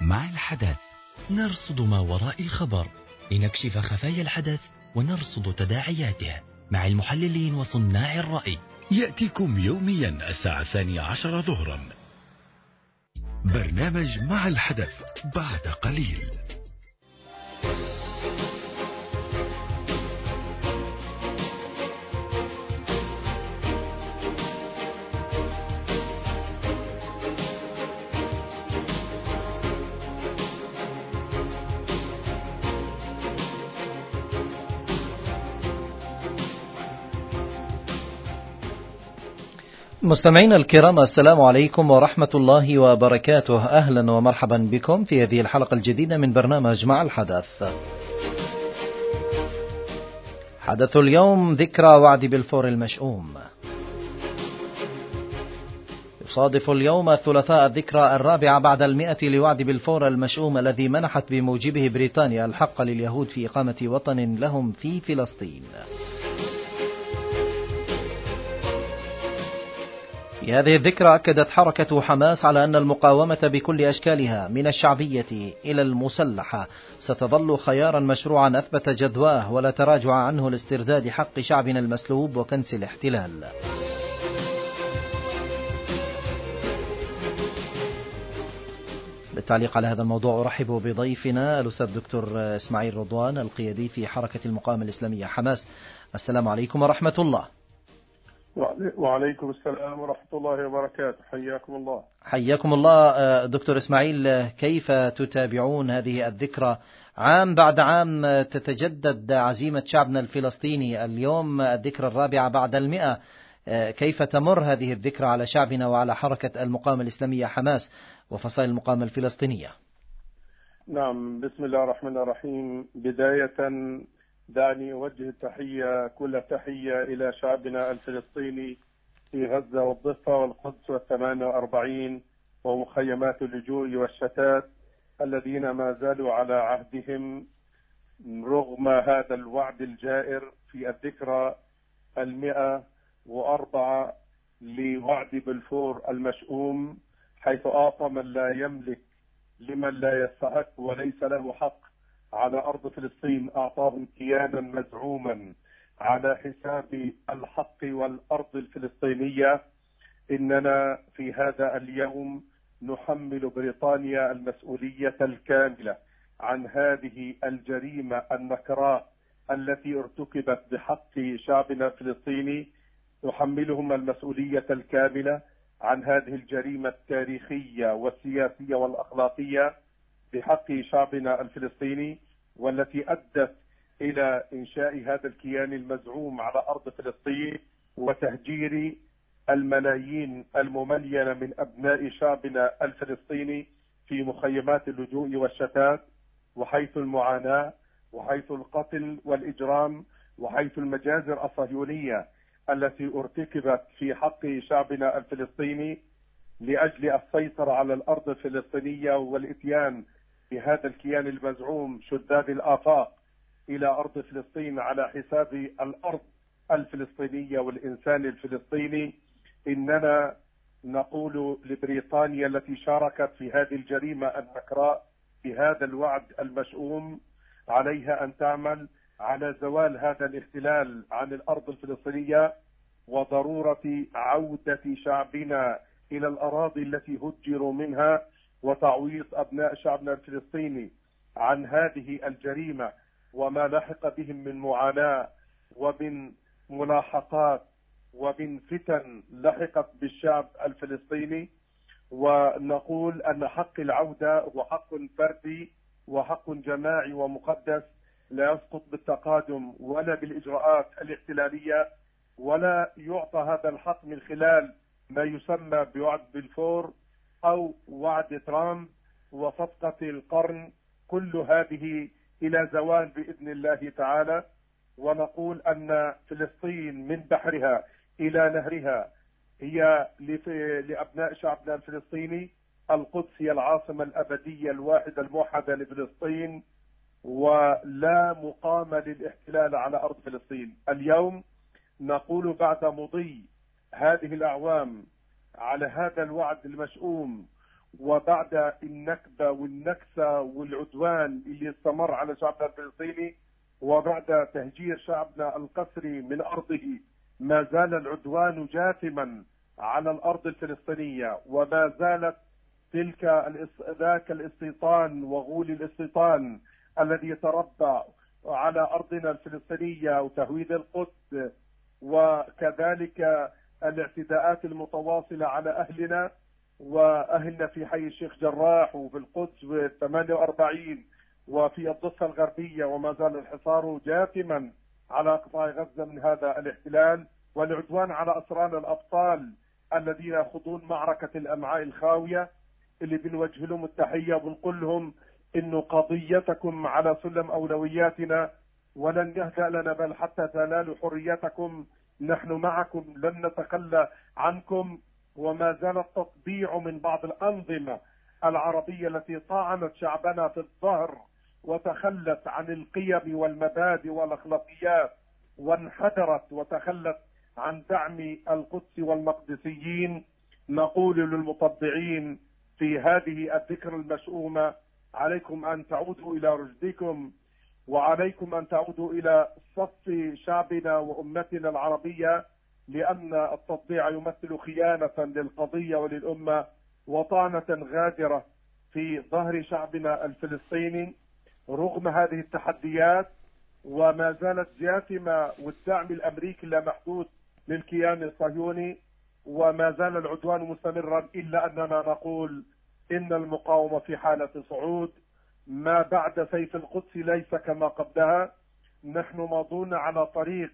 مع الحدث نرصد ما وراء الخبر لنكشف خفايا الحدث ونرصد تداعياته مع المحللين وصناع الرأي. يأتيكم يوميا الساعة 12 ظهرا برنامج مع الحدث بعد قليل. مستمعينا الكرام، السلام عليكم ورحمة الله وبركاته. أهلا ومرحبا بكم في هذه الحلقة الجديدة من برنامج مع الحدث. حدث اليوم ذكرى وعد بلفور المشؤوم. يصادف اليوم الثلاثاء الذكرى 4 بعد 100 لوعد بلفور المشؤوم الذي منحت بموجبه بريطانيا الحق لليهود في إقامة وطن لهم في فلسطين. في هذه الذكرى أكدت حركة حماس على أن المقاومة بكل أشكالها من الشعبية إلى المسلحة ستظل خيارا مشروعا أثبت جدواه ولا تراجع عنه لاسترداد حق شعبنا المسلوب وكنس الاحتلال. للتعليق على هذا الموضوع أرحب بضيفنا الأستاذ الدكتور إسماعيل رضوان القيادي في حركة المقاومة الإسلامية حماس. السلام عليكم ورحمة الله. وعليكم السلام ورحمة الله وبركاته. حياكم الله. حياكم الله دكتور إسماعيل. كيف تتابعون هذه الذكرى؟ عام بعد عام تتجدد عزيمة شعبنا الفلسطيني، اليوم الذكرى 4 بعد 100. كيف تمر هذه الذكرى على شعبنا وعلى حركة المقاومة الإسلامية حماس وفصائل المقاومة الفلسطينية؟ نعم، بسم الله الرحمن الرحيم. بداية دعني أوجه كل التحية إلى شعبنا الفلسطيني في غزة والضفة والقدس وال48 ومخيمات اللجوء والشتات الذين ما زالوا على عهدهم رغم هذا الوعد الجائر في الذكرى 104 لوعد بلفور المشؤوم، حيث أعطى من لا يملك لمن لا يستحق وليس له حق على أرض فلسطين، أعطاهم كيانا مزعوما على حساب الحق والأرض الفلسطينية. إننا في هذا اليوم نحمل بريطانيا المسؤولية الكاملة عن هذه الجريمة النكراء التي ارتكبت بحق شعبنا الفلسطيني. نحملهم المسؤولية الكاملة عن هذه الجريمة التاريخية والسياسية والأخلاقية بحق شعبنا الفلسطيني، والتي أدت إلى إنشاء هذا الكيان المزعوم على أرض فلسطين وتهجير الملايين المملينة من أبناء شعبنا الفلسطيني في مخيمات اللجوء والشتات، وحيث المعاناة وحيث القتل والإجرام وحيث المجازر الصهيونية التي ارتكبت في حق شعبنا الفلسطيني لأجل السيطرة على الأرض الفلسطينية والإتيان بهذا الكيان المزعوم شداد الآفاق إلى أرض فلسطين على حساب الأرض الفلسطينية والإنسان الفلسطيني. إننا نقول لبريطانيا التي شاركت في هذه الجريمة النكراء بهذا الوعد المشؤوم، عليها أن تعمل على زوال هذا الاحتلال عن الأرض الفلسطينية وضرورة عودة شعبنا إلى الأراضي التي هجروا منها وتعويض أبناء شعبنا الفلسطيني عن هذه الجريمة وما لحق بهم من معاناة ومن ملاحقات ومن فتن لحقت بالشعب الفلسطيني. ونقول أن حق العودة هو حق فردي وحق جماعي ومقدس، لا يسقط بالتقادم ولا بالإجراءات الاحتلالية، ولا يعطى هذا الحق من خلال ما يسمى بوعد بلفور أو وعد ترامب وصفقة القرن. كل هذه إلى زوال بإذن الله تعالى. ونقول أن فلسطين من بحرها إلى نهرها هي لأبناء شعبنا الفلسطيني. القدس هي العاصمة الأبدية الواحدة الموحدة لفلسطين، ولا مقام للاحتلال على أرض فلسطين. اليوم نقول بعد مضي هذه الأعوام على هذا الوعد المشؤوم وبعد النكبة والنكسة والعدوان اللي استمر على شعبنا الفلسطيني، وبعد تهجير شعبنا القسري من أرضه، ما زال العدوان جاثما على الأرض الفلسطينية، وما زالت ذاك الاستيطان وغول الاستيطان الذي يتربى على أرضنا الفلسطينية وتهويد القدس، وكذلك الاعتداءات المتواصلة على أهلنا وأهلنا في حي الشيخ جراح وفي القدس و48 وفي الضفة الغربية، وما زال الحصار جاثما على قطاع غزة من هذا الاحتلال، والعدوان على أسرانا الأبطال الذين يخوضون معركة الأمعاء الخاوية، اللي بنوجه لهم التحية وبنقول لهم إنه قضيتكم على سلم أولوياتنا ولن يهدأ لنا، بل حتى تنالوا حريتكم نحن معكم لن نتخلى عنكم. وما زال التطبيع من بعض الأنظمة العربية التي طعنت شعبنا في الظهر وتخلت عن القيم والمبادئ والأخلاقيات وانحدرت وتخلت عن دعم القدس والمقدسيين. نقول للمطبعين في هذه الذكرى المشؤومة: عليكم أن تعودوا إلى رشدكم، وعليكم أن تعودوا إلى صف شعبنا وأمتنا العربية، لأن التطبيع يمثل خيانة للقضية وللأمة وطعنة غادرة في ظهر شعبنا الفلسطيني رغم هذه التحديات، وما زالت جاثمة، والدعم الأمريكي لا محدود للكيان الصهيوني، وما زال العدوان مستمرا، إلا أننا نقول إن المقاومة في حالة صعود. ما بعد سيف القدس ليس كما قبلها، نحن ماضون على طريق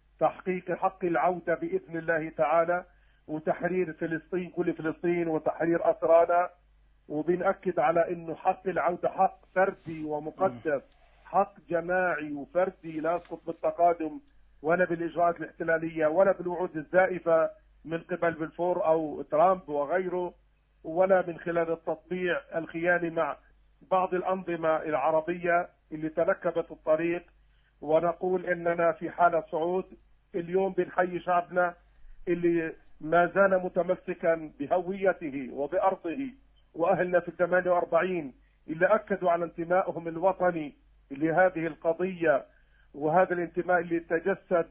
تحقيق حق العودة بإذن الله تعالى، وتحرير فلسطين، كل فلسطين، وتحرير أسرانا. وبنأكد على أنه حق العودة حق فردي ومقدس، حق جماعي وفردي لا يسقط بالتقادم ولا بالإجراءات الاحتلالية ولا بالوعود الزائفة من قبل بلفور أو ترامب وغيره، ولا من خلال التطبيع الخياني مع بعض الأنظمة العربية اللي تنكبت الطريق. ونقول إننا في حالة صعود. اليوم بنحيي شعبنا اللي ما زال متمسكا بهويته وبأرضه، وأهلنا في 48 اللي أكدوا على انتمائهم الوطني لهذه القضية، وهذا الانتماء اللي تجسد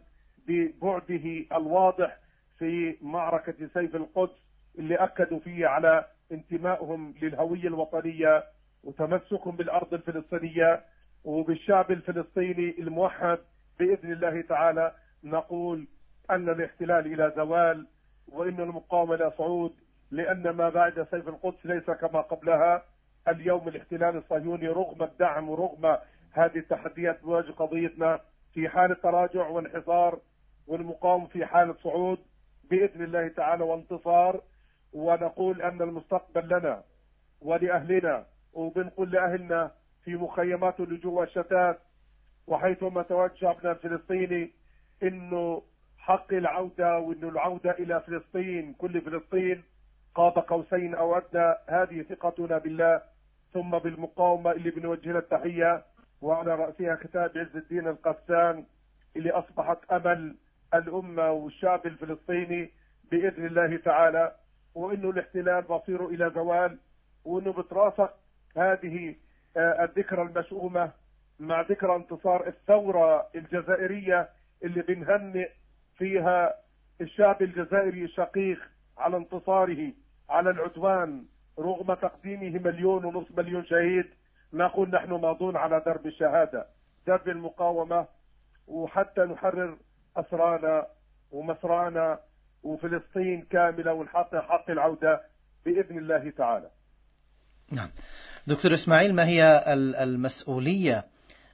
ببعده الواضح في معركة سيف القدس، اللي أكدوا فيه على انتمائهم للهوية الوطنية وتمسكهم بالأرض الفلسطينية وبالشعب الفلسطيني الموحد بإذن الله تعالى. نقول أن الاحتلال إلى زوال، وإن المقاومة إلى صعود، لأن ما بعد سيف القدس ليس كما قبلها. اليوم الاحتلال الصهيوني رغم الدعم ورغم هذه التحديات بواجه قضيتنا في حالة تراجع وانحصار، والمقاومة في حالة صعود بإذن الله تعالى وانتصار. ونقول أن المستقبل لنا ولأهلنا، وبنقول لأهلنا في مخيمات اللجوء والشتات وحيثما تواجد شعبنا الفلسطيني إنه حق العودة، وإنه العودة إلى فلسطين، كل فلسطين قاب قوسين أو أدنى. هذه ثقتنا بالله ثم بالمقاومة اللي بنوجه لها التحية، وعلى رأسها كتاب عز الدين القسام اللي أصبحت أمل الأمة والشعب الفلسطيني بإذن الله تعالى، وإنه الاحتلال مصيره إلى زوال، وإنه بترافق هذه الذكرى المشؤومة مع ذكرى انتصار الثورة الجزائرية اللي بنهنئ فيها الشعب الجزائري الشقيق على انتصاره على العدوان رغم تقديمه 1.5 مليون شهيد. نقول نحن ماضون على درب الشهادة، درب المقاومة، وحتى نحرر أسرانا ومسرانا وفلسطين كاملة ونحقق حق العودة بإذن الله تعالى. نعم دكتور إسماعيل، ما هي المسؤولية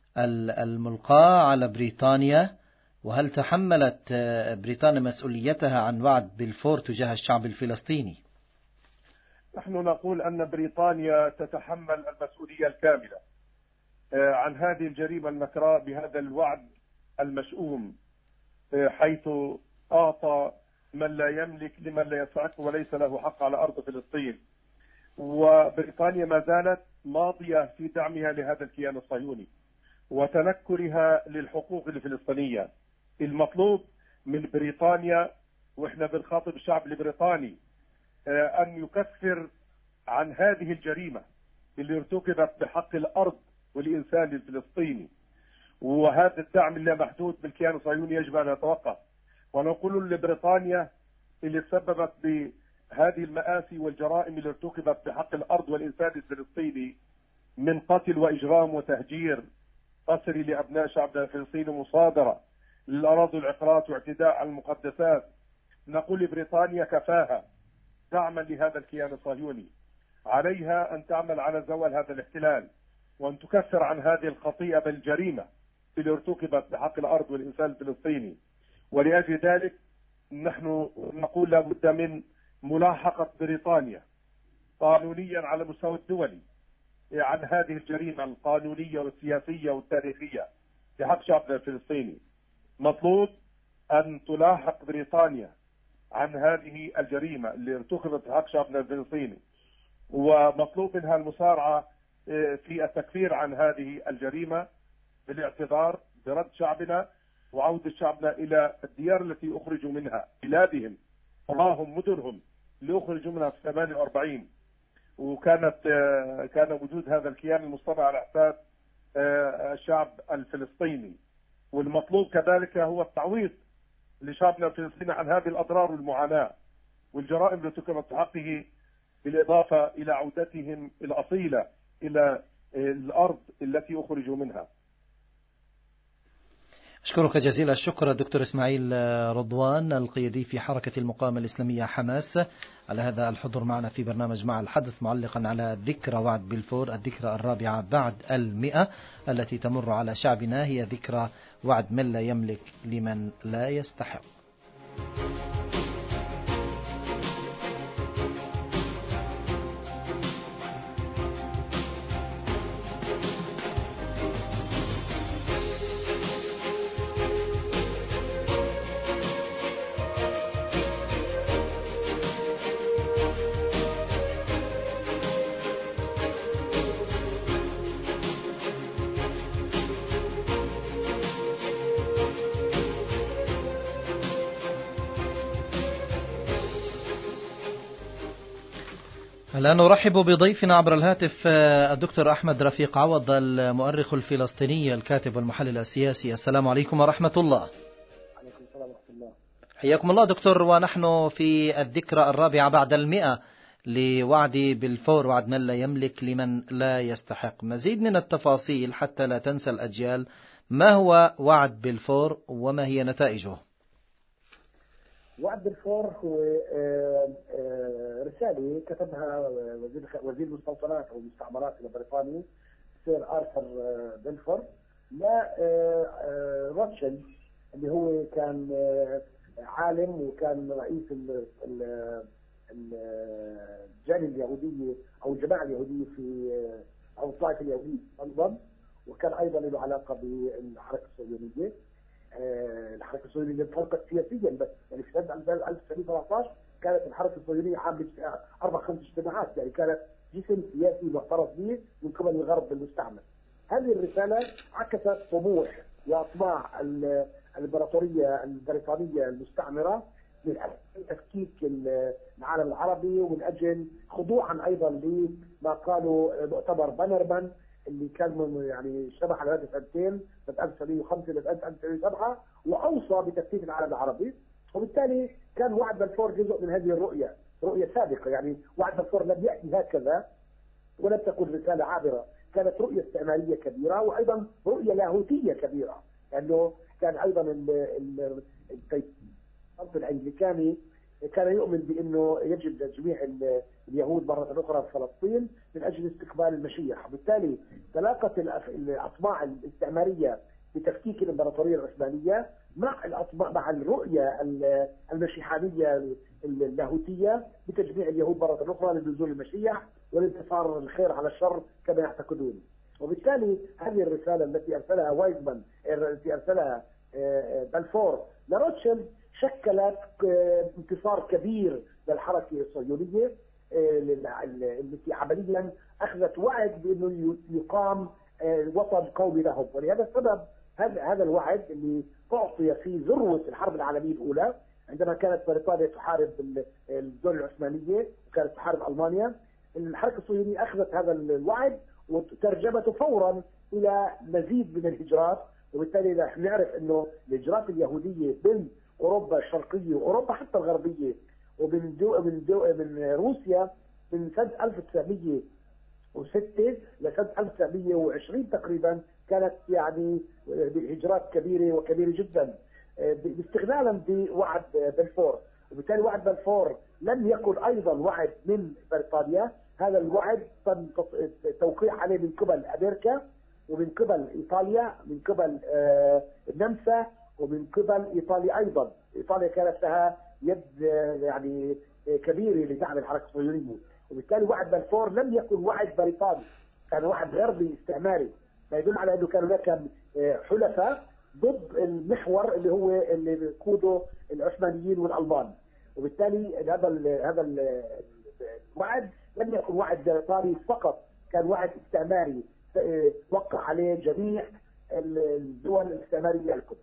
الملقاة على بريطانيا، وهل تحملت بريطانيا مسؤوليتها عن وعد بلفور تجاه الشعب الفلسطيني؟ نحن نقول أن بريطانيا تتحمل المسؤولية الكاملة عن هذه الجريمة النكراء بهذا الوعد المشؤوم، حيث أعطى من لا يملك لمن لا يستحق وليس له حق على أرض فلسطين. وبريطانيا ما زالت ماضية في دعمها لهذا الكيان الصهيوني وتنكرها للحقوق الفلسطينية. المطلوب من بريطانيا، وإحنا بنخاطب الشعب البريطاني، أن يكثر عن هذه الجريمة اللي ارتكبت بحق الأرض والإنسان الفلسطيني. وهذا الدعم اللامحدود بالكيان الصهيوني يجب أن يتوقف. ونقول لبريطانيا اللي تسببت بهذه المآسي والجرائم اللي ارتكبت بحق الأرض والإنسان الفلسطيني من قتل وإجرام وتهجير قسري لأبناء شعبنا الفلسطيني، مصادرة للأراضي والعقارات واعتداء على المقدسات، نقول لبريطانيا كفاها دعما لهذا الكيان الصهيوني. عليها أن تعمل على زوال هذا الاحتلال، وأن تكفر عن هذه الخطيئة بالجريمة اللي ارتكبت بحق الأرض والإنسان الفلسطيني. ولأجل ذلك نحن نقول لابد من ملاحقة بريطانيا قانونيا على المستوى الدولي عن هذه الجريمة القانونية والسياسية والتاريخية بحق شعبنا الفلسطيني. مطلوب أن تلاحق بريطانيا عن هذه الجريمة اللي ارتكبت بحق شعبنا الفلسطيني، ومطلوب منها المسارعة في التكفير عن هذه الجريمة بالاعتذار برد شعبنا وعودة شعبنا إلى الديار التي أخرجوا منها، بلادهم قراهم مدنهم اللي أخرجوا منها في 48. كان وجود هذا الكيان المصطنع على حساب الشعب الفلسطيني. والمطلوب كذلك هو التعويض لشعبنا الفلسطيني عن هذه الأضرار والمعاناة والجرائم التي ارتكبت بحقه، بالإضافة إلى عودتهم الأصيلة إلى الأرض التي أخرجوا منها. أشكرك جزيل الشكر دكتور إسماعيل رضوان القيادي في حركة المقاومة الإسلامية حماس على هذا الحضور معنا في برنامج مع الحدث، معلقا على ذكرى وعد بلفور، الذكرى الرابعة بعد 100 التي تمر على شعبنا، هي ذكرى وعد من لا يملك لمن لا يستحق. الآن نرحب بضيفنا عبر الهاتف الدكتور أحمد رفيق عوض، المؤرخ الفلسطيني الكاتب والمحلل السياسي. السلام عليكم ورحمة الله. عليكم السلام ورحمة الله. حياكم الله دكتور. ونحن في الذكرى الرابعة بعد 100 لوعد بلفور، وعد من لا يملك لمن لا يستحق. مزيد من التفاصيل حتى لا تنسى الأجيال، ما هو وعد بلفور وما هي نتائجه؟ وعد بلفور هو رسالة كتبها وزير المستوطنات أو المستعمرات البريطاني سير آرثر بلفور لروتشيلد، اللي هو كان عالم وكان رئيس الجالية اليهودية أو الجماعة اليهودية في أو الطائفة اليهودية في لندن، وكان أيضا له علاقة بالحركة الصهيونية. الحركة الصهيونية اللي انطلقت سياسيا، بس يعني في سنة 1917 كانت الحركة الصهيونية عاملة 4-5 اجتماعات، يعني كانت جسم سياسي معترف به من قبل الغرب المستعمر. هذه الرسالة عكست طموح وأطماع الإمبراطورية البريطانية المستعمرة من أجل تفكيك العالم العربي، ومن أجل خضوعا أيضا لما قالوا مؤتمر بانرمان اللي كان يعني اشتبه على هذه سنتين، سنة 1905 ل 1907، وأوصى بتفكيك العالم العربي. وبالتالي كان وعد بلفور جزء من هذه الرؤية، رؤية سابقة. يعني وعد بلفور لم يأتي هكذا ولم تكن رسالة عابرة، كانت رؤية استعمارية كبيرة وأيضا رؤية لاهوتية كبيرة، لأنه كان أيضا الصف الأنجليكاني كان يؤمن بأنه يجب تجميع اليهود مرة أخرى في فلسطين من أجل استقبال المسيح. وبالتالي تلاقت الأطماع الاستعمارية بتفكيك الإمبراطورية العثمانية مع الرؤية المسيحانية اللاهوتية بتجميع اليهود مرة أخرى لنزول المسيح والانتصار الخير على الشر كما يعتقدون. وبالتالي هذه الرسالة التي أرسلها وايزمان، التي أرسلها بلفور لروتشيلد، شكلت انتصار كبير للحركة الصهيونية التي عمليا أخذت وعد بأنه يقام وطن قومي لهم. ولهذا السبب هذا الوعد اللي أعطي في ذروة الحرب العالمية الأولى، عندما كانت بريطانيا تحارب الدولة العثمانية وكانت تحارب ألمانيا، الحركة الصهيونية أخذت هذا الوعد وترجمته فورا إلى مزيد من الهجرات. وبالتالي نحن نعرف أنه الهجرات اليهودية من أوروبا الشرقية وأوروبا حتى الغربية من روسيا من سنة 1906 لسنة 1920 تقريبا كانت يعني هجرات كبيرة وكبيرة جدا باستغلالا بوعد بلفور. وبالتالي وعد بلفور لم يكن أيضا وعد من بريطانيا، هذا الوعد تم توقيع عليه من قبل أمريكا ومن قبل إيطاليا من قبل النمسا ومن قبل إيطاليا أيضا. إيطاليا كانت لها يد يعني كبيرة لدعم الحركة الصهيونية. وبالتالي وعد بلفور لم يكن وعد بريطاني، كان وعد غربي استعماري، ما يدل على أنه كان هناك حلفاء ضد المحور اللي هو اللي بيقوده العثمانيين والألمان. وبالتالي هذا الوعد لم يكن وعد بريطاني فقط، كان وعد استعماري وقع عليه جميع الدول الاستعمارية الكبرى.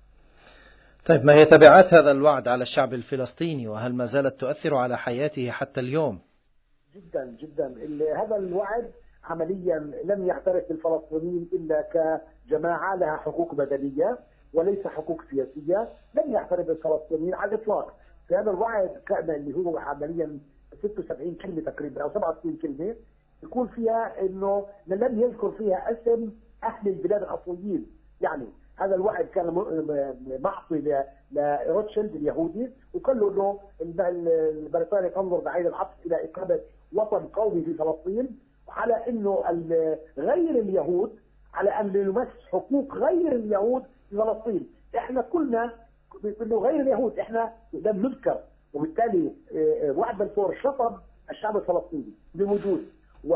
طيب، ما هي تبعات هذا الوعد على الشعب الفلسطيني، وهل ما زالت تؤثر على حياته حتى اليوم؟ جدا جدا. هذا الوعد عمليا لم يعترف بالفلسطينيين إلا كجماعة لها حقوق مدنية وليس حقوق سياسية. لم يعترف بالفلسطينيين على الإطلاق. في هذا الوعد كان اللي هو عمليا 76 كلمة تقريبا أو 67 كلمة، يكون فيها إنه لم يذكر فيها اسم أهل البلاد الأصليين. يعني هذا الوعد كان معطي لروتشيلد اليهودي، وقال له انه البريطانيا تنظر بعين العطف الى اقامه وطن قومي في فلسطين، على انه غير اليهود على ان يمس حقوق غير اليهود في فلسطين. احنا كلنا انه غير اليهود احنا لم نذكر. وبالتالي وعد بلفور شطب الشعب الفلسطيني بوجود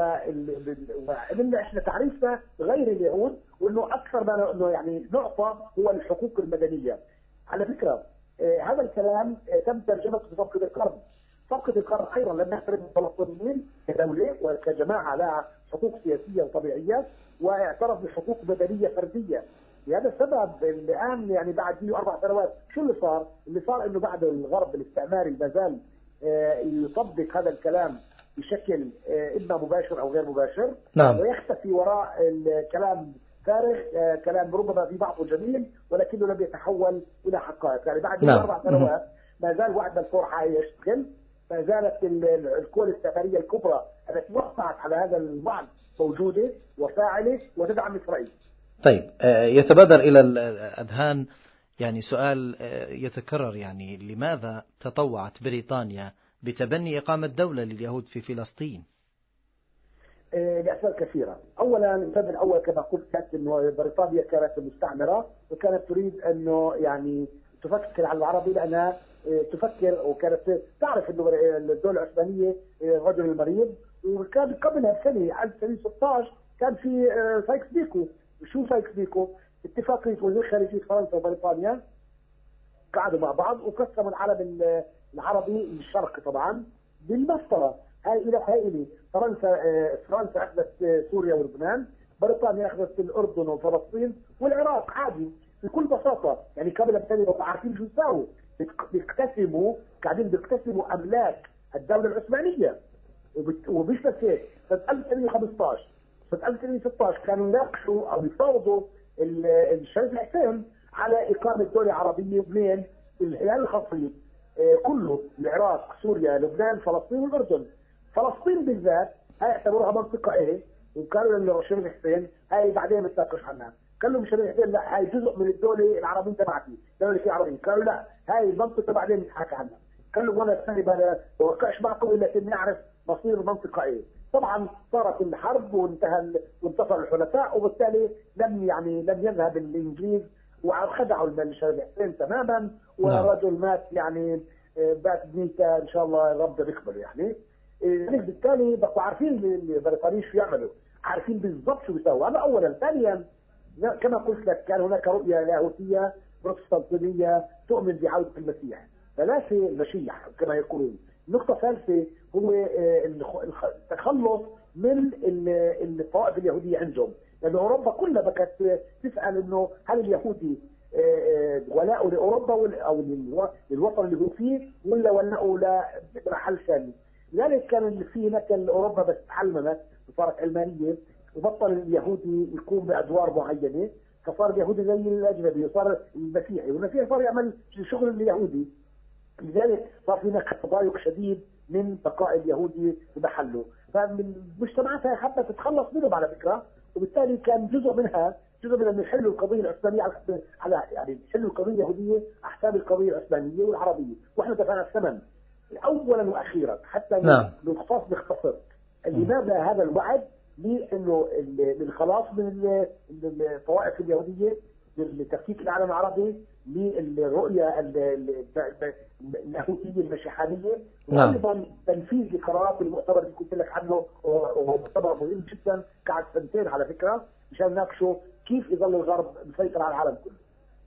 وإن احنا تعريفنا غير اليهود، وانه اكثر ما انه يعني نعطى هو الحقوق المدنيه. على فكره هذا الكلام تم ترجمته في صفقه القرن. صفقه القرن ايضا لم يعترف الفلسطينيين كدوله وكجماعه لها حقوق سياسيه وطبيعيه، واعترف بحقوق مدنيه فرديه. لهذا السبب الان يعني بعد 4 سنوات شو اللي صار؟ اللي صار انه بعد الغرب الاستعماري ما زال يطبق هذا الكلام بشكل إما مباشر أو غير مباشر. نعم. ويختفي وراء الكلام فارغ، كلام ربما في بعضه جميل ولكنه لم يتحول إلى حقائق. يعني بعد 4 سنوات ما زال وعد بلفور يشتغل، ما زالت القوى الاستعمارية الكبرى التي وقعت على هذا الوعد موجودة وفاعلة وتدعم إسرائيل. طيب، يتبادر إلى الأذهان يعني سؤال يتكرر، يعني لماذا تطوعت بريطانيا بتبني إقامة دولة لليهود في فلسطين؟ لأسباب كثيرة. أولا السبب الأول كما قلت كانت أنه بريطانيا كانت مستعمرة وكانت تريد أنه يعني تفكر على العربي، لأنها تفكر وكانت تعرف أنه الدولة العثمانية الرجل المريض. وكان قبلها بسنة 1916 كان في سايكس بيكو. شو سايكس بيكو؟ اتفاقية وزير خارجية فرنسا وبريطانيا قعدوا مع بعض وقسموا العالم العربي الشرقي طبعا بالمسطرة. هاي إلى فرنسا أخذت سوريا ولبنان، بريطانيا أخذت الأردن وفلسطين والعراق. عادي بكل بساطة. يعني قبل بسنة عارفين شو يساووا، قاعدين بيقتسموا أملاك الدولة العثمانية. ومش بس هيك، سنة 1915 سنة 1916 كانوا يناقشوا أو يفاوضوا الشريف الحسين على إقامة دولة عربية بين الهلال الخصيب كله، العراق سوريا لبنان فلسطين والأردن. فلسطين بالذات هاي اعتبروها منطقة ايه، وقالوا للشريف الحسين هاي بعدين بنتناقش عنها. قال لهم الشريف الحسين لا، هاي جزء من الدولة العربية تبعتي، دولة في عربية. قالوا لا، هاي المنطقة بعدين نحكي عنها. قال لهم وانا الثاني ما بوقعش معكم الا اني اعرف مصير المنطقة ايه. طبعا صارت الحرب وانتصر الحلفاء، وبالتالي لم يذهب الانجليز وخدعوا الشريف الحسين تماما، والرجل مات يعني بات بنيته ان شاء الله الرب بيقبله. يعني بالتالي بقوا عارفين البريطانيين شو يعملوا، عارفين بالضبط شو بيسووا. هذا اولا. ثانيا كما قلت لك كان هناك رؤيه لاهوتيه بروتستانتيه تؤمن بعوده المسيح، ثلاثه المشيح كما يقولون. النقطه الثالثه هو التخلص من الطوائف اليهوديه عندهم، لان اوروبا كلها بقت تسال انه هل اليهودي ولاءه لاوروبا او للوطن اللي هو فيه، ولا ولاءه لمحل ثاني. لذلك كان في هناك أوروبا بس تعلمت وصارت علمانية وبطل اليهودي يقوم بأدوار معينة، فصار اليهودي زي الأجنبي وصار المسيحي، والمسيحي صار يعمل شغل اليهودي. لذلك صار في هناك تضايق شديد من بقاء اليهودي بمحله، فالمجتمعات هاي حبت تتخلص منهم على فكرة، وبالتالي كان جزء من انه يحلوا القضيه العثمانيه على يعني يحلوا القضيه اليهوديه على حساب القضيه العثمانيه والعربيه، واحنا دفعنا الثمن اولا واخيرا حتى نختصر لماذا هذا الوعد لانه للخلاص من الطوائف اليهوديه، لتفكيك العالم العربي، للرؤيه اللاهوتيه المسيحانيه، وايضا تنفيذ لقرارات المؤتمر اللي قلت لك عنه، وهو مؤتمر مهم جدا قعد سنتين على فكره مشان نناقشوا كيف يظل الغرب مسيطر على العالم كله.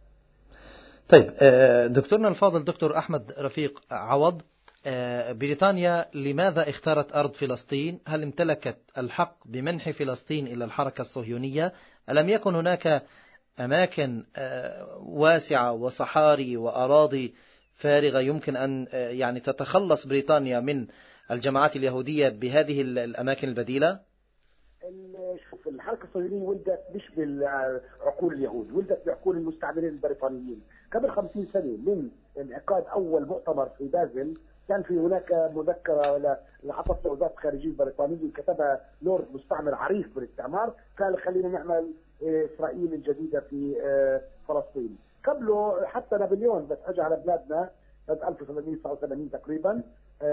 طيب دكتورنا الفاضل دكتور أحمد رفيق عوض، بريطانيا لماذا اختارت أرض فلسطين؟ هل امتلكت الحق بمنح فلسطين إلى الحركة الصهيونية؟ ألم يكن هناك أماكن واسعة وصحاري وأراضي فارغة يمكن أن يعني تتخلص بريطانيا من الجماعات اليهودية بهذه الأماكن البديلة؟ شوف، الحركة الصهيونية ولدت مش بعقول اليهود، ولدت بعقول المستعمرين البريطانيين. قبل 50 سنة من انعقاد أول مؤتمر في بازل كان في هناك مذكرة لعطت وزارة الخارجية البريطانية كتبها لورد مستعمر عريف بالاستعمار، قال خلينا نعمل إسرائيل الجديدة في فلسطين. قبله حتى نابليون بس اجى على بلادنا سنة 1889 تقريبا،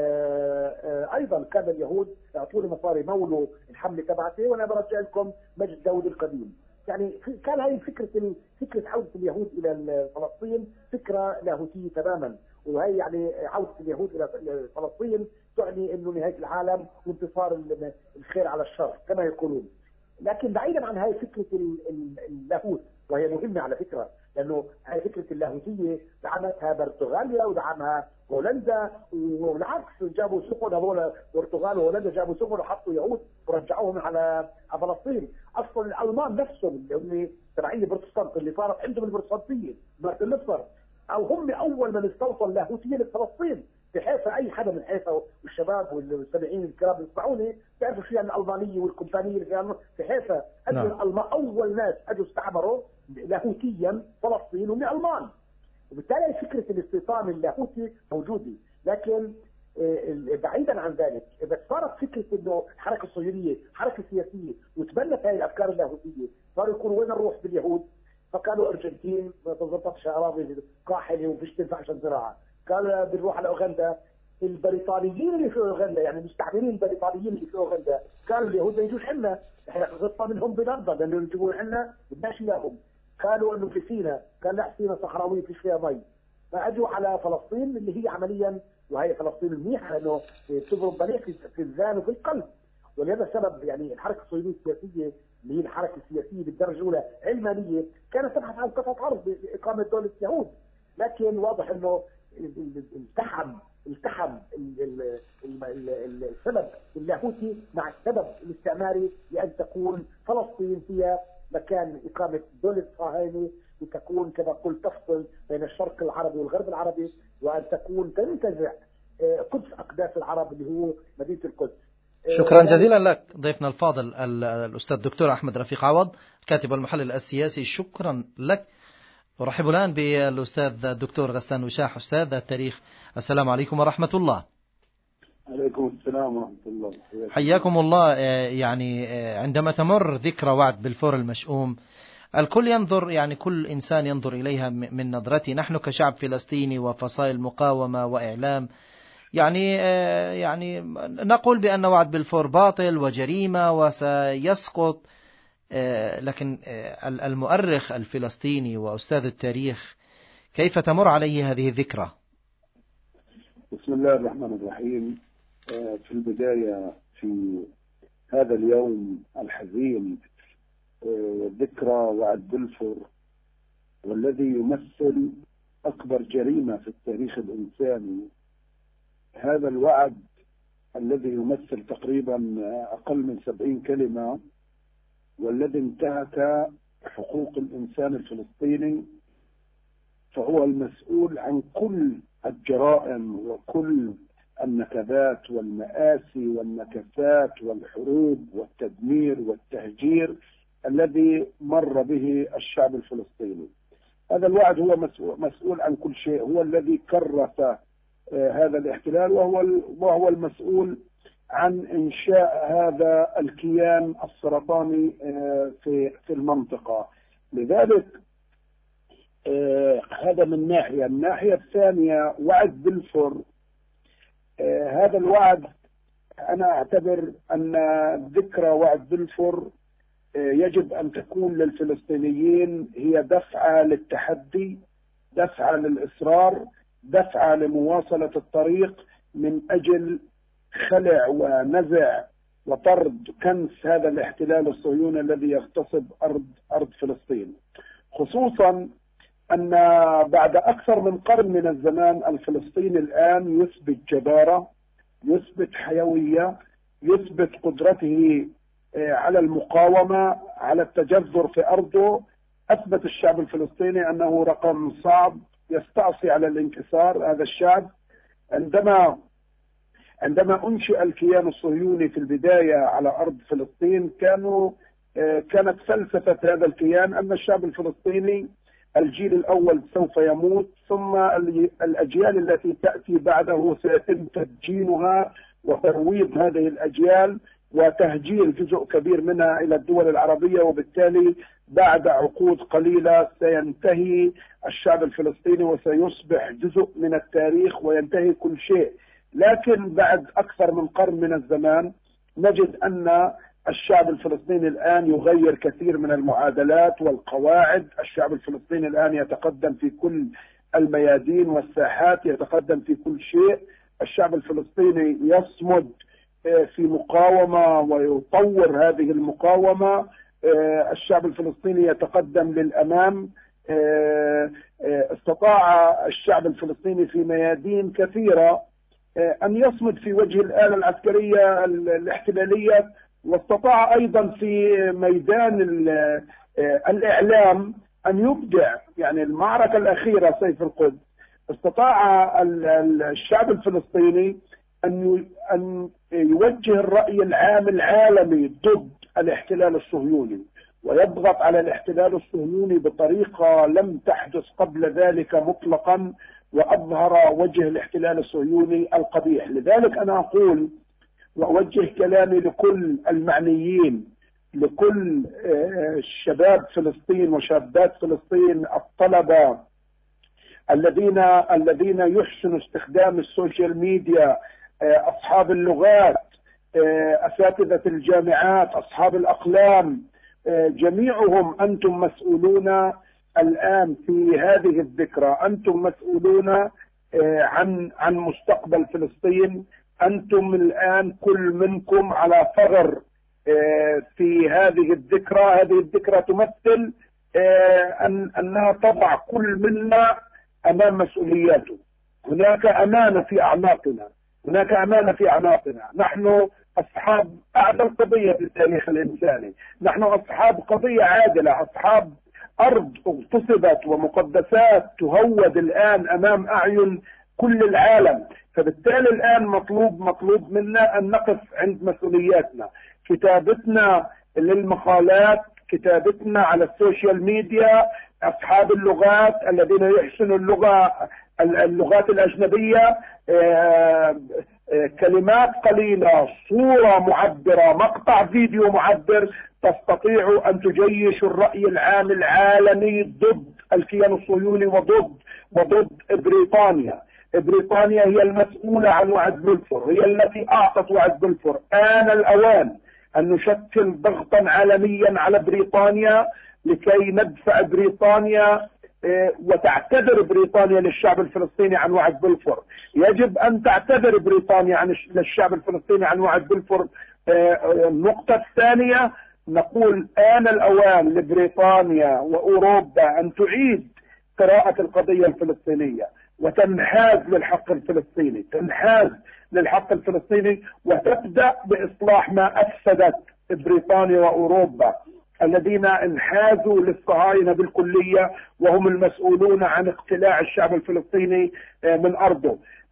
ايضا كان اليهود يعطوني مصاري مولوا الحمله تبعتي وانا برجع لكم مجد داود القديم. يعني كان هاي فكره عوده اليهود الى فلسطين فكره لاهوتيه تماما، وهي يعني عوده اليهود الى فلسطين تعني انه نهايه العالم وانتصار الخير على الشر كما يقولون. لكن بعيدا عن هاي فكره اللاهوت، وهي مهمه على فكره، لانه هاي فكره اللاهوتيه دعمتها برتغاليا ودعمها هولندا، والعكس جابوا سفن هذول برتغال وهولندا جابوا سفن وحطوا يهود ورجعوهم على فلسطين. اصلا الالمان نفسهم اللي تبعين البروتستانت اللي صارت عندهم البروتستانتيه مارتن لوثر، او هم اول من استوصل اللاهوتيه لفلسطين، بحيث اي حدا من حيث والشباب والسامعين الكرام يسمعوني بيعرفوا شو يعني الالمانيه والكومبانيه اللي كانوا، بحيث اجوا الالمان اول ناس اجوا استعمروا لاهوتيا فلسطين هم الالمان. وبالتالي فكره الاستيطان اللاهوتي موجوده. لكن بعيدا عن ذلك اذا صارت فكره انه الحركه الصهيونيه حركه سياسيه وتبنت هذه الافكار اللاهوتيه، صاروا يقولوا وين نروح باليهود؟ فقالوا ارجنتين ما تضبطش اراضي قاحله وفيش تنفع عشان زراعه، قالوا بنروح على اوغندا. البريطانيين اللي في اوغندا يعني المستعمرين البريطانيين اللي في اوغندا قالوا اليهود ما يجوش عنا، احنا غطى منهم بلندن لانه يجيبون عنا بدناش اياهم. قالوا انه في سينا، قال لا سينا صحراويه فيش فيها مي. فاجوا على فلسطين اللي هي عمليا، وهي فلسطين منيحه لانه بتضرب بليغ في الذهن وفي القلب. ولهذا السبب يعني الحركه الصهيونيه السياسيه اللي هي الحركه السياسيه بالدرجه الاولى علمانيه كانت تبحث عن قطعه ارض باقامه دوله اليهود، لكن واضح انه التحم السبب اللاهوتي مع السبب الاستعماري لان تكون فلسطين هي مكان اقامه دوله صهيونيه، لتكون كما قلت تفصل بين الشرق العربي والغرب العربي، وان تكون تنتزع قدس اقداس العرب اللي هو مدينه القدس. شكرا جزيلا لك ضيفنا الفاضل الأستاذ الدكتور أحمد رفيق عوض الكاتب والمحلل السياسي، شكرا لك. أرحب الآن بالأستاذ الدكتور غسان وشاح أستاذ التاريخ. السلام عليكم ورحمة الله. عليكم السلام ورحمة الله. حياكم الله. يعني عندما تمر ذكرى وعد بلفور المشؤوم الكل ينظر، يعني كل إنسان ينظر إليها من نظرته. نحن كشعب فلسطيني وفصائل مقاومة وإعلام يعني نقول بأن وعد بلفور باطل وجريمة وسيسقط، لكن المؤرخ الفلسطيني وأستاذ التاريخ كيف تمر عليه هذه الذكرى؟ بسم الله الرحمن الرحيم. في البداية في هذا اليوم الحزين ذكرى وعد بلفور، والذي يمثل أكبر جريمة في التاريخ الإنساني. هذا الوعد الذي يمثل تقريبا أقل من 70 كلمة، والذي انتهك حقوق الإنسان الفلسطيني، فهو المسؤول عن كل الجرائم وكل النكبات والمآسي والنكسات والحروب والتدمير والتهجير الذي مر به الشعب الفلسطيني. هذا الوعد هو مسؤول عن كل شيء، هو الذي كرس هذا الاحتلال، وهو المسؤول عن إنشاء هذا الكيان السرطاني في المنطقة. لذلك هذا من ناحية. الناحية الثانية وعد بلفور، هذا الوعد أنا أعتبر أن ذكرى وعد بلفور يجب أن تكون للفلسطينيين هي دفعة للتحدي، دفعة للإصرار، دفعة لمواصلة الطريق من أجل خلع ونزع وطرد كنس هذا الاحتلال الصهيوني الذي يغتصب أرض فلسطين. خصوصا أن بعد أكثر من قرن من الزمان الفلسطيني الآن يثبت جدارة، يثبت حيوية، يثبت قدرته على المقاومة، على التجذر في أرضه. أثبت الشعب الفلسطيني أنه رقم صعب يستعصي على الانكسار. هذا الشعب عندما أنشئ الكيان الصهيوني في البداية على أرض فلسطين كانت فلسفة هذا الكيان أن الشعب الفلسطيني الجيل الأول سوف يموت، ثم الأجيال التي تأتي بعده سيتم تدجينها وترويض هذه الأجيال وتهجير جزء كبير منها إلى الدول العربية، وبالتالي بعد عقود قليلة سينتهي الشعب الفلسطيني وسيصبح جزء من التاريخ وينتهي كل شيء. لكن بعد أكثر من قرن من الزمان نجد أن الشعب الفلسطيني الآن يغير كثير من المعادلات والقواعد. الشعب الفلسطيني الآن يتقدم في كل الميادين والساحات، يتقدم في كل شيء. الشعب الفلسطيني يصمد في مقاومة ويطور هذه المقاومة. الشعب الفلسطيني يتقدم للأمام. استطاع الشعب الفلسطيني في ميادين كثيرة أن يصمد في وجه الآلة العسكرية الاحتلالية، واستطاع أيضا في ميدان الإعلام أن يبدع. يعني المعركة الأخيرة سيف القدس استطاع الشعب الفلسطيني أن يوجه الرأي العام العالمي ضد الاحتلال الصهيوني، ويضغط على الاحتلال الصهيوني بطريقة لم تحدث قبل ذلك مطلقا، وأظهر وجه الاحتلال الصهيوني القبيح. لذلك أنا أقول وأوجه كلامي لكل المعنيين، لكل شباب فلسطين وشابات فلسطين، الطلبة الذين يحسنوا استخدام السوشيال ميديا، أصحاب اللغات، أساتذة الجامعات، أصحاب الأقلام، جميعهم أنتم مسؤولون الآن في هذه الذكرى. أنتم مسؤولون عن مستقبل فلسطين. أنتم الآن كل منكم على ثغر في هذه الذكرى. هذه الذكرى تمثل أنها تضع كل منا أمام مسؤولياته. هناك أمانة في أعناقنا، هناك أمانة في أعناقنا. نحن أصحاب أعدل قضية في التاريخ الإنساني، نحن أصحاب قضية عادلة، أصحاب أرض اغتصبت ومقدسات تهود الآن أمام أعين كل العالم. فبالتالي الآن مطلوب منا أن نقف عند مسؤولياتنا. كتابتنا للمقالات، كتابتنا على السوشيال ميديا، أصحاب اللغات الذين يحسنوا اللغات الأجنبية، كلمات قليلة، صورة معبرة، مقطع فيديو معبر، تستطيع أن تجيش الرأي العام العالمي ضد الكيان الصهيوني وضد بريطانيا. بريطانيا هي المسؤولة عن وعد بلفور، هي التي أعطت وعد بلفور. آن الأوان أن نشكل ضغطا عالميا على بريطانيا لكي ندفع بريطانيا وتعتذر بريطانيا للشعب الفلسطيني عن وعد بلفور. يجب أن تعتذر بريطانيا للشعب الفلسطيني عن وعد بلفور. النقطة الثانية، نقول آن الأوان لبريطانيا وأوروبا أن تعيد قراءة القضية الفلسطينية وتنحاز للحق الفلسطيني، تنحاز للحق الفلسطيني، وتبدأ بإصلاح ما أفسدت بريطانيا وأوروبا الذين انحازوا للصهاينة بالكلية، وهم المسؤولون عن اقتلاع الشعب الفلسطيني من أرضه.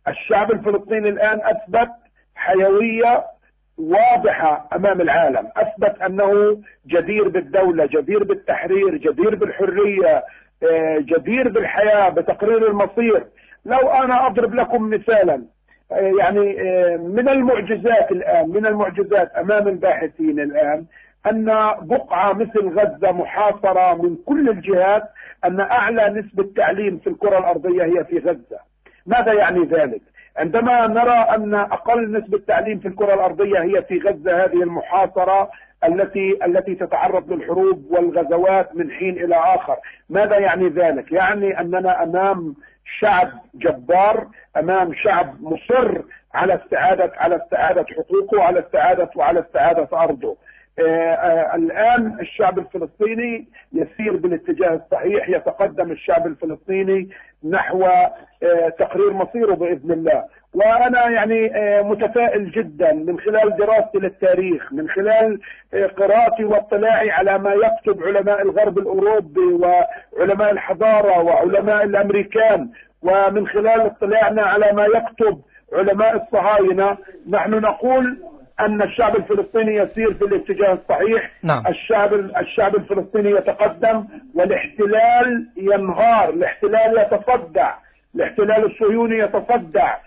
الشعب الفلسطيني الآن أثبت حيوية واضحة أمام العالم، أثبت أنه جدير بالدولة، جدير بالتحرير، جدير بالحرية، جدير بالحياة، بتقرير المصير. لو أنا أضرب لكم مثالا، يعني من المعجزات الآن، من المعجزات أمام الباحثين الآن أن بقعة مثل غزة محاصرة من كل الجهات، أن أعلى نسبة تعليم في الكرة الأرضية هي في غزة. ماذا يعني ذلك؟ عندما نرى أن أقل نسبة تعليم في الكرة الأرضية هي في غزة، هذه المحاصرة التي تتعرض للحروب والغزوات من حين إلى آخر، ماذا يعني ذلك؟ يعني أننا أمام شعب جبار، أمام شعب مصر على استعادة حقوقه، وعلى استعادة أرضه. الآن الشعب الفلسطيني يسير بالاتجاه الصحيح، يتقدم الشعب الفلسطيني نحو تقرير مصيره بإذن الله. وأنا يعني متفائل جدا من خلال دراستي للتاريخ، من خلال قراءتي واطلاعي على ما يكتب علماء الغرب الأوروبي وعلماء الحضارة وعلماء الأمريكان، ومن خلال اطلاعنا على ما يكتب علماء الصهاينة. نحن نقول أن الشعب الفلسطيني يسير في الاتجاه الصحيح. نعم. الشعب الفلسطيني يتقدم والاحتلال ينهار، الاحتلال يتصدع، الاحتلال الصهيوني يتصدع،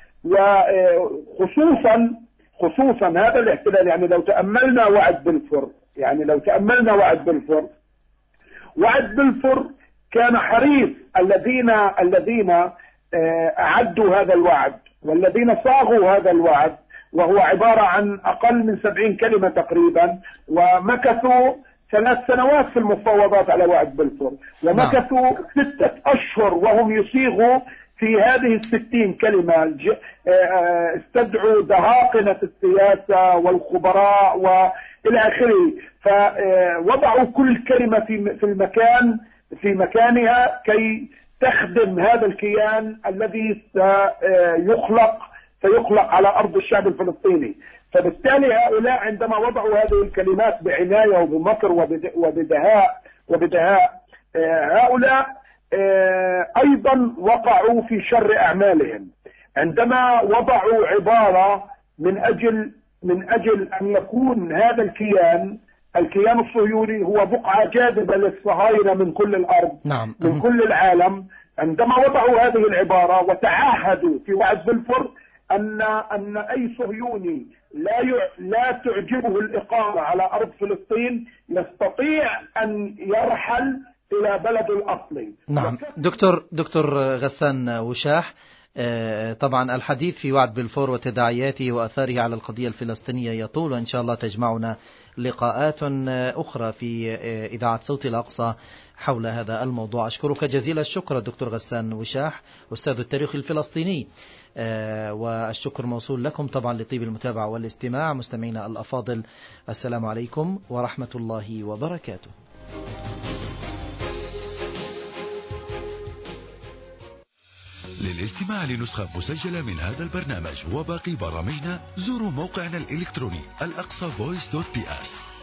وخصوصا هذا الاحتلال. يعني لو تأملنا وعد بلفور، وعد بلفور كان حريص الذين أعدوا هذا الوعد والذين صاغوا هذا الوعد، وهو عبارة عن أقل من 70 كلمة تقريبا، ومكثوا 3 سنوات في المفاوضات على وعد بلفور، ومكثوا 6 أشهر وهم يصيغوا في هذه 60 كلمة. استدعوا دهاقنة السياسة والخبراء وإلى آخره، فوضعوا كل كلمة في مكانها كي تخدم هذا الكيان الذي سيخلق على أرض الشعب الفلسطيني. فبالتالي هؤلاء عندما وضعوا هذه الكلمات بعناية وبمكر وبدهاء هؤلاء أيضا وقعوا في شر أعمالهم عندما وضعوا عبارة من أجل أن يكون هذا الكيان الصهيوني هو بقعة جاذبة للصهاينة من كل الأرض. نعم. من كل العالم. عندما وضعوا هذه العبارة وتعهدوا في وعد بلفور أن أي صهيوني لا تعجبه الإقامة على أرض فلسطين يستطيع أن يرحل إلى بلده الأصلي. نعم. دكتور غسان وشاح، طبعا الحديث في وعد بلفور وتداعياته وأثاره على القضية الفلسطينية يطول، وإن شاء الله تجمعنا لقاءات أخرى في إذاعة صوت الأقصى حول هذا الموضوع. أشكرك جزيل الشكر دكتور غسان وشاح أستاذ التاريخ الفلسطيني، والشكر موصول لكم طبعا لطيب المتابعة والاستماع. مستمعينا الأفاضل، السلام عليكم ورحمة الله وبركاته. للاستماع لنسخة مسجلة من هذا البرنامج وباقي برامجنا زوروا موقعنا الإلكتروني الأقصى voice.ps.